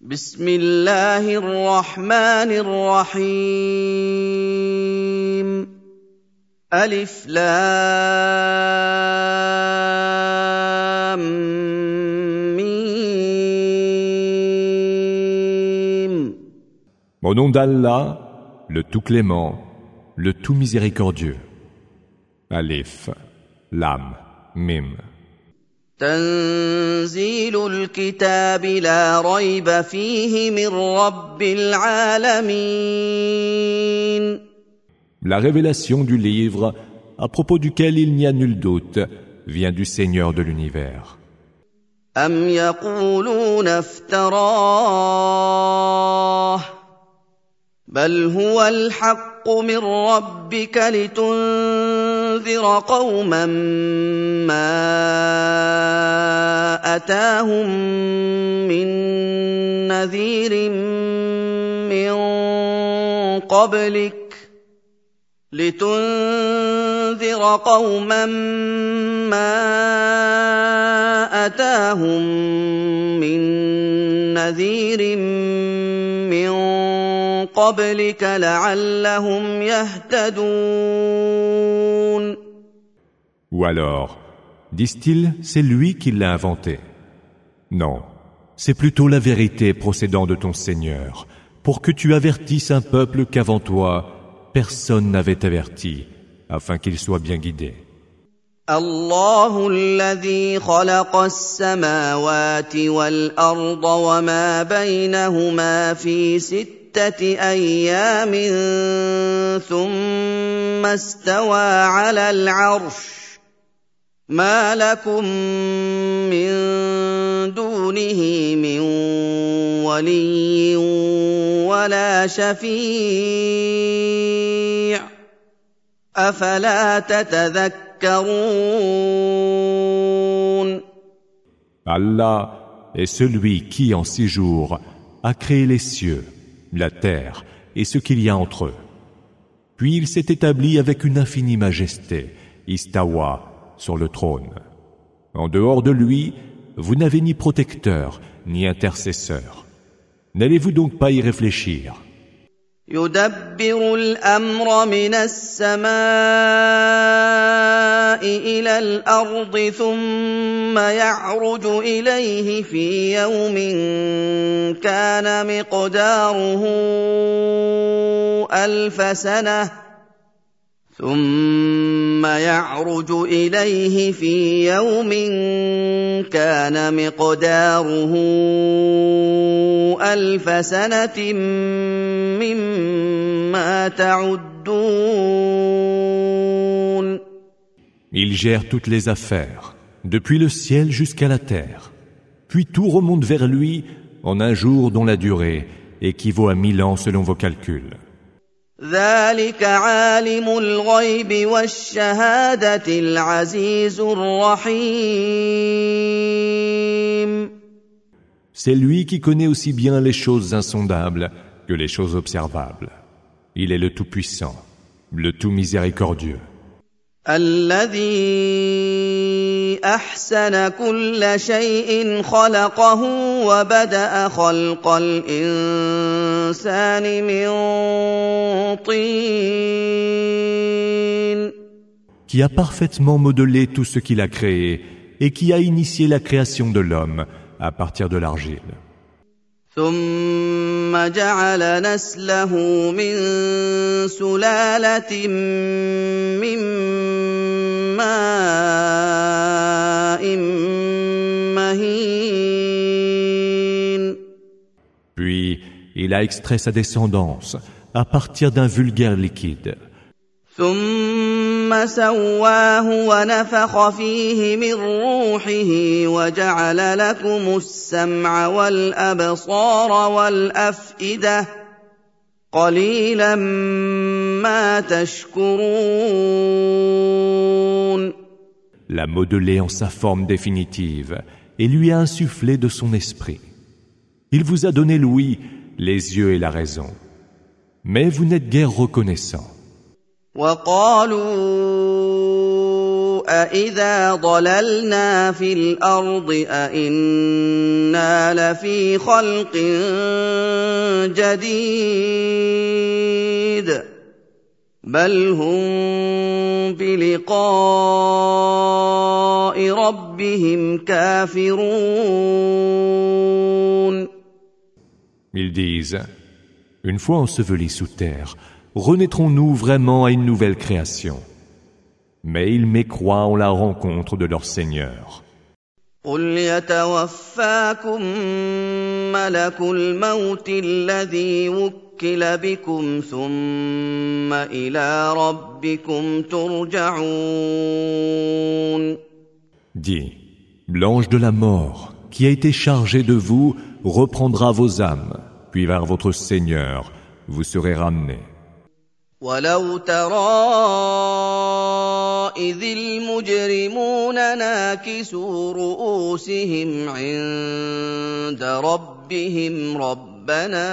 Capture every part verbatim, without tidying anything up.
بسم الله الرحمن الرحيم ألف لام ميم. Au nom d'Allah, le tout clément, le tout miséricordieux. Alif, Lam, Mim. تنزيل الكتاب لا ريب فيه من رب العالمين. La révélation du livre, à propos duquel il n'y a nul doute, vient du Seigneur de l'univers. أم يقولون افتراه بل هو الحق من ربك لتنذر قوما ما أتاهم من نذير من قبلك لتنذر قوما ما أتاهم من نذير من قبلك لعلهم يهتدون. Ou alors, disent-ils, c'est lui qui l'a inventé. Non, c'est plutôt la vérité procédant de ton Seigneur, pour que tu avertisses un peuple qu'avant toi, personne n'avait averti, afin qu'il soit bien guidé. الله الذي خلق السماوات والأرض وما بينهما في ستة أيام ثم استوى على العرش ما لكم من دونه من ولي ولا شفيع أفلا تتذكرون. Allah est celui qui, en six jours, a créé les cieux, la terre et ce qu'il y a entre eux. Puis il s'est établi avec une infinie majesté, istawa, sur le trône. En dehors de lui, vous n'avez ni protecteur, ni intercesseur. N'allez-vous donc pas y réfléchir? يدبر الأمر من السماء إلى الأرض ثم يعرج إليه في يوم كان مقداره ألف سنة ثم يعرج إليه في يوم كان مقداره ألف سنة مما تعدون. Il gère toutes les affaires, depuis le ciel jusqu'à la terre. Puis tout remonte vers lui en un jour dont la durée équivaut à mille ans selon vos calculs. ذلك عالم الغيب والشهادة العزيز الرحيم. C'est lui qui connaît aussi bien les choses insondables que les choses observables. Il est le Tout-Puissant, le Tout-Miséricordieux. الذي أحسن كل شيء خلقه وبدأ خلق الإنسان من طين. Qui a parfaitement modelé tout ce qu'il a créé et qui a initié la création de l'homme à partir de l'argile. ثم جعل نسله من سلالة من ماء مهين. Puis il a extrait sa descendance à partir d'un vulgaire liquide. ثم سواه ونفخ فيه من روحه وجعل لكم السمع والأبصار والأفئدة قليلا ما تشكرون. L'a modelé en sa forme définitive et lui a insufflé de son esprit. Il vous a donné l'ouïe, les yeux et la raison. Mais vous n'êtes guère reconnaissants. وقالوا أإذا ضللنا في الأرض أإنا لفي خلق جديد بل هم بلقاء ربهم كافرون. Ils disent, une fois ensevelis sous terre, renaîtrons-nous vraiment à une nouvelle création? Mais ils mécroient en la rencontre de leur Seigneur. قل يتوفاكم ملك الموت الذي وكل بكم ثم إلى ربكم ترجعون. Dis, l'ange de la mort, qui a été chargé de vous, reprendra vos âmes, puis vers votre Seigneur, vous serez ramenés. ولو ترى إذ المجرمون ناكسوا رؤوسهم عند ربهم ربنا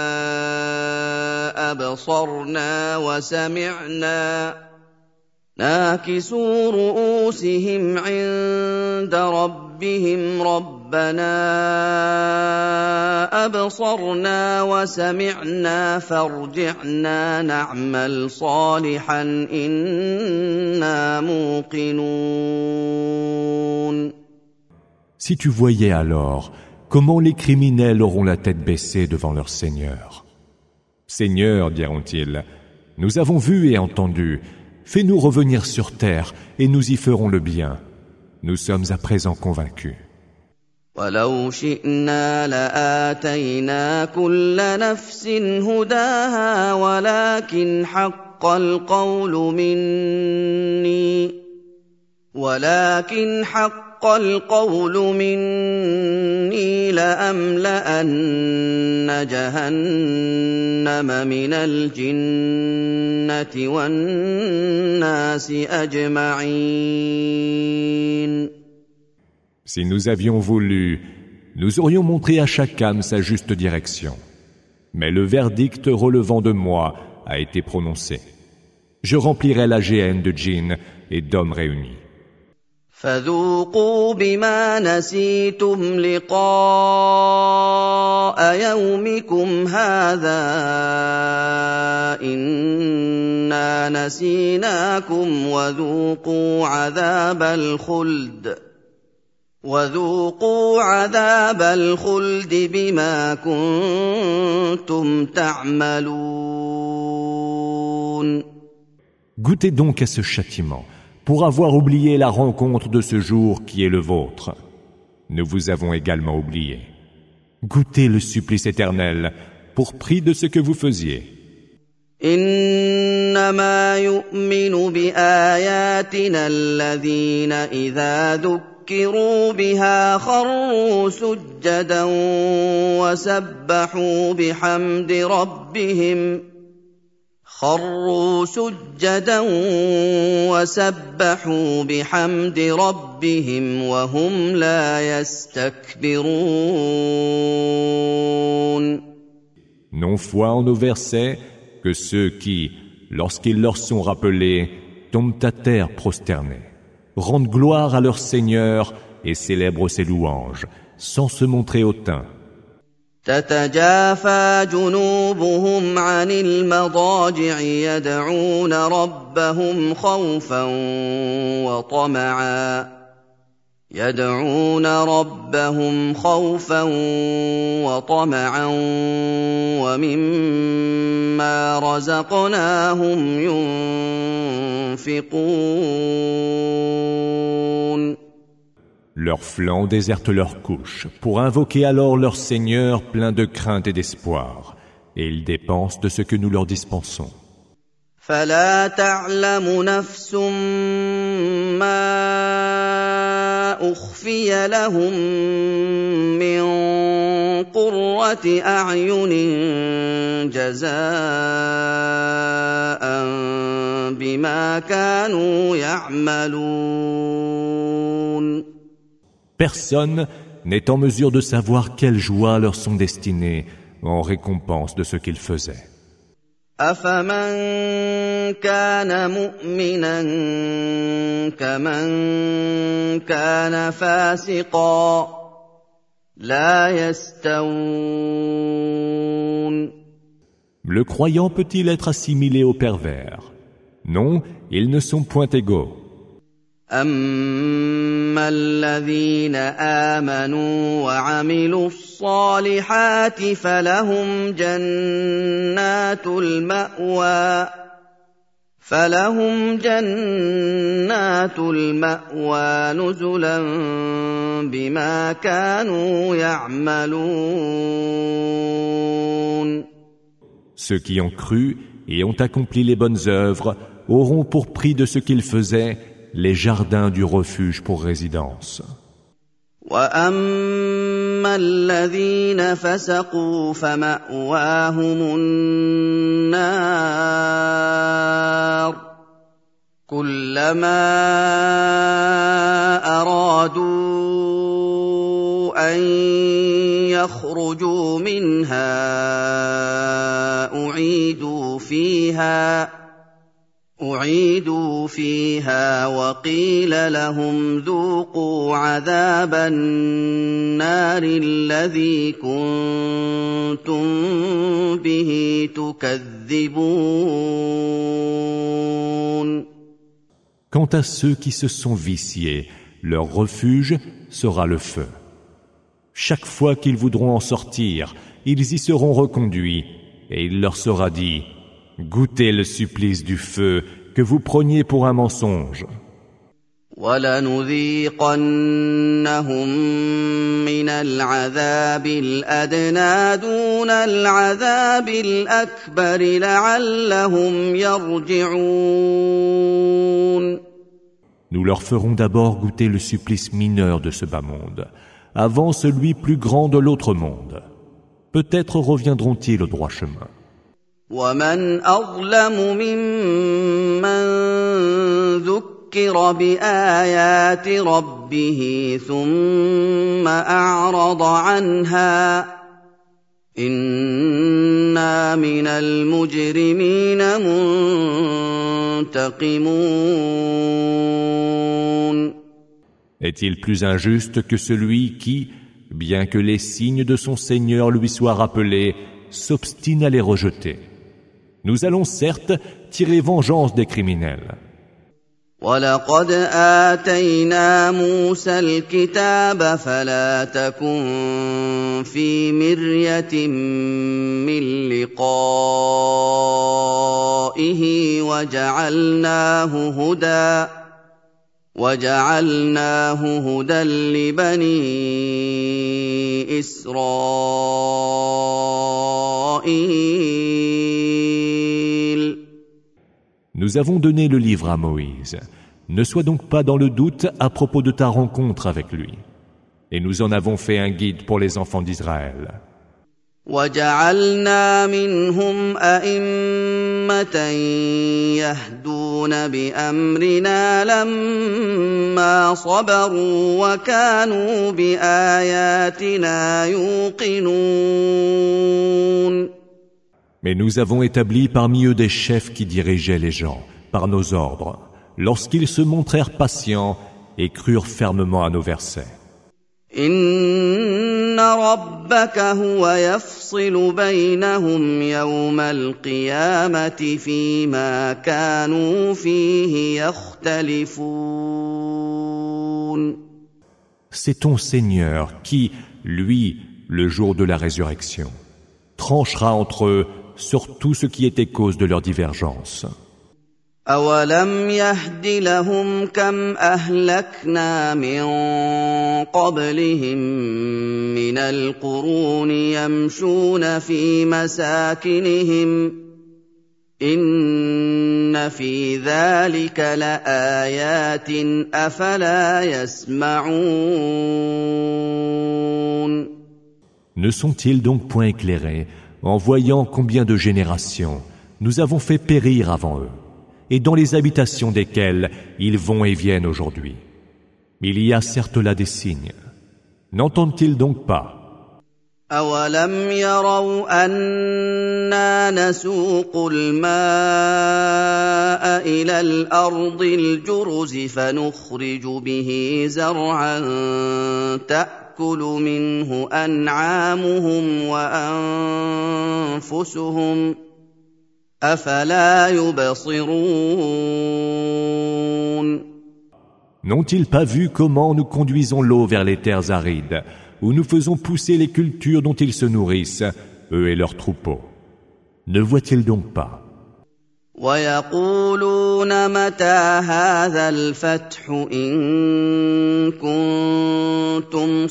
أبصرنا وسمعنا ناكسوا رؤوسهم عند ربهم ربنا أبصرنا وسمعنا فارجعنا نعمل صالحا إنا موقنون. Si tu voyais alors comment les criminels auront la tête baissée devant leur Seigneur. Seigneur, diront-ils, nous avons vu et entendu, fais-nous revenir sur terre et nous y ferons le bien. Nous sommes à présent convaincus. ولو شئنا لآتينا كل نفس هداها ولكن حق القول مني ولكن حق القول مني لأملأن جهنم من الجنة والناس أجمعين. Si nous avions voulu, nous aurions montré à chaque âme sa juste direction. Mais le verdict relevant de moi a été prononcé. Je remplirai la géhenne de djinns et d'hommes réunis. فذوقوا بما نسيتم لقاء يومكم هذا إنا نسيناكم وذوقوا عذاب الخلد وذوقوا عذاب الخلد بما كنتم تعملون. Goûtez donc à ce châtiment pour avoir oublié la rencontre de ce jour qui est le vôtre. Nous vous avons également oublié. Goûtez le supplice éternel pour prix de ce que vous faisiez. إنما يؤمن بآياتنا الذين إذا ذكروا بها خروا سجدا وسبحوا بحمد ربهم خروا سجدا وسبحوا بحمد ربهم وهم لا يستكبرون. Non foi en nos versets que ceux qui, lorsqu'ils leur sont rappelés, tombent à terre prosternés, rendent gloire à leur Seigneur et célèbrent ses louanges, sans se montrer hautains. تتجافى جنوبهم عن المضاجع يدعون ربهم خوفا وطمعا يدعون ربهم خوفا وطمعا ومما رزقناهم ينفقون. Leurs flancs désertent leurs couches pour invoquer alors leur Seigneur plein de crainte et d'espoir, et ils dépensent de ce que nous leur dispensons. فلا تعلم نفس ما أخفي لهم من قرة أعين جزاء بما كانوا يعملون. Personne n'est en mesure de savoir quelles joies leur sont destinées en récompense de ce qu'ils faisaient. أفمن كان مؤمنا كمن كان فاسقا لا يستوون. Le croyant peut-il être assimilé au pervers? Non, ils ne sont point égaux. أما الذين آمنوا وعملوا الصالحات فلهم جنات المأوى فلهم جنات المأوى نزلا بما كانوا يعملون. Ceux qui ont cru et ont accompli les bonnes œuvres auront pour prix de ce qu'ils faisaient les jardins du refuge pour résidence. وَأَمَّا الَّذِينَ فَسَقُوا فَمَأْوَاهُمُ النَّارُ كُلَّمَا أَرَادُوا أَن يَخْرُجُوا مِنْهَا أُعِيدُوا فِيهَا أُعِيدُوا فِيهَا وَقِيلَ لَهُمْ ذُوقُوا عَذَابَ النَّارِ الَّذِي كُنتُم بِهِ تُكَذِّبُونَ. Quant à ceux qui se sont viciés, leur refuge sera le feu. Chaque fois qu'ils voudront en sortir, ils y seront reconduits, et il leur sera dit: goûtez le supplice du feu que vous preniez pour un mensonge. وَلَنُذِيقَنَّهُم مِّنَ الْعَذَابِ الْأَدْنَىٰ دُونَ الْعَذَابِ الْأَكْبَرِ لَعَلَّهُمْ يَرْجِعُونَ. Nous leur ferons d'abord goûter le supplice mineur de ce bas monde, avant celui plus grand de l'autre monde. Peut-être reviendront-ils au droit chemin. وَمَنْ أَظْلَمُ مِمَّن ذُكِّرَ بِآيَاتِ رَبِّهِ ثُمَّ أَعْرَضَ عَنْهَا إِنَّا مِنَ الْمُجْرِمِينَ مُنْتَقِمُونَ. Est-il plus injuste que celui qui, bien que les signes de son Seigneur lui soient rappelés, s'obstine à les rejeter? Nous allons certes tirer vengeance des criminels. وَلَقَدْ آتَيْنَا مُوسَى الْكِتَابَ فَلَا تَكُن فِي مِرْيَةٍ مِّن لِّقَائِهِ وَجَعَلْنَاهُ هُدًى وَجَعَلْنَاهُ هُدًى لِّبَنِي إِسْرَائِيلَ. Nous avons donné le livre à Moïse. Ne sois donc pas dans le doute à propos de ta rencontre avec lui. Et nous en avons fait un guide pour les enfants d'Israël. وَجَعَلْنَا مِنْهُمْ أَئِمَّةً يَهْدُونَ بِأَمْرِنَا لَمَّا صَبَرُوا وَكَانُوا بِآيَاتِنَا يُوقِنُونَ. Mais nous avons établi parmi eux des chefs qui dirigeaient les gens, par nos ordres, lorsqu'ils se montrèrent patients et crurent fermement à nos versets. إِنَّ رَبَّكَ هُوَ يَفْصِلُ بَيْنَهُمْ يَوْمَ الْقِيَامَةِ فِيمَا كَانُوا فِيهِ يَخْتَلِفُونَ. C'est ton Seigneur qui, lui, le jour de la résurrection, tranchera entre eux sur tout ce qui était cause de leur divergence. أَوَلَمْ يَهْدِ لَهُمْ كَمْ أَهْلَكْنَا مِن قَبْلِهِم مِّنَ الْقُرُونِ يَمْشُونَ فِي مَسَاكِنِهِمْ إِنَّ فِي ذَلِكَ لَآيَاتٍ أَفَلَا يَسْمَعُونَ. Ne sont-ils donc point éclairés en voyant combien de générations nous avons fait périr avant eux, et dans les habitations desquelles ils vont et viennent aujourd'hui? Il y a certes là des signes. N'entendent-ils donc pas? أَوَلَمْ يَرَوْا أَنَّا نَسُوقُ الْمَاءَ إِلَى الْأَرْضِ الْجُرُزِ فَنُخْرِجُ بِهِ زَرْعًا تَأْكُلُ مِنْهُ أَنْعَامُهُمْ وَأَنفُسُهُمْ ۖ أَفَلَا يُبْصِرُونَ N'ont-ils pas vu comment nous conduisons l'eau vers les terres arides, où nous faisons pousser les cultures dont ils se nourrissent, eux et leurs troupeaux? Ne voient-ils donc pas? وَيَقُولُونَ مَتَىٰ هَٰذَا الْفَتْحُ إِن كُنتُمْ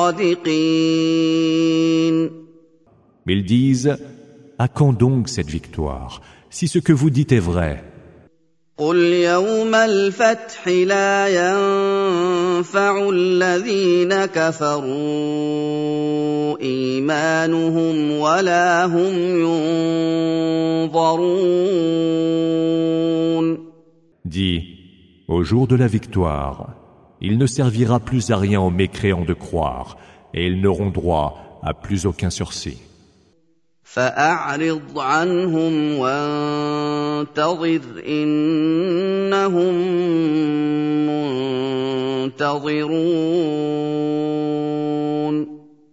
صَادِقِينَ Mais ils disent, à quand donc cette victoire, si ce que vous dites est vrai? قُلْ يَوْمَ الْفَتْحِ لَا يَنفَعُ الَّذِينَ كَفَرُوا إِيمَانُهُمْ وَلَا هُمْ يُنظَرُونَ Dis, au jour de la victoire, il ne servira plus à rien aux mécréants de croire, et ils n'auront droit à plus aucun sursis. فَأَعْرِضْ عَنْهُمْ وَانتَظِرْ إِنَّهُم مُّنتَظِرُونَ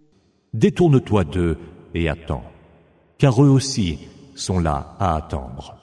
Détourne-toi d'eux et attends, car eux aussi sont là à attendre.